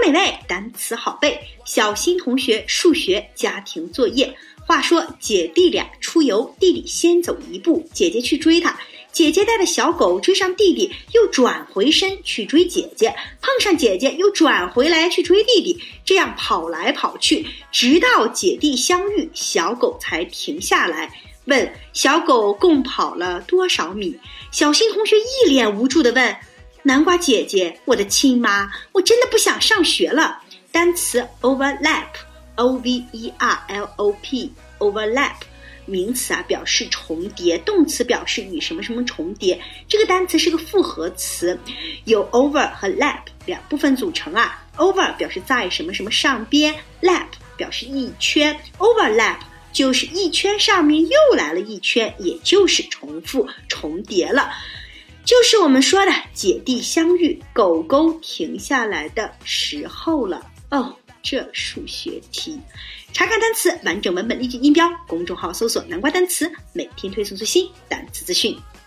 美味，单词好背。小新同学数学家庭作业。话说姐弟俩出游，弟弟先走一步，姐姐去追他。姐姐带的小狗追上弟弟，又转回身去追姐姐，碰上姐姐又转回来去追弟弟，这样跑来跑去，直到姐弟相遇，小狗才停下来，问小狗共跑了多少米。小新同学一脸无助地问，南瓜姐姐，我的亲妈，我真的不想上学了。单词 overlap O-V-E-R-L-O-P overlap 名词表示重叠，动词表示与什么什么重叠。这个单词是个复合词，由 over 和 lap 两部分组成over 表示在什么什么上边， lap 表示一圈， overlap 就是一圈上面又来了一圈，也就是重复重叠了，就是我们说的姐弟相遇，狗狗停下来的时候了。这数学题。查看单词完整文本例句音标，公众号搜索南瓜单词，每天推送最新单词资讯。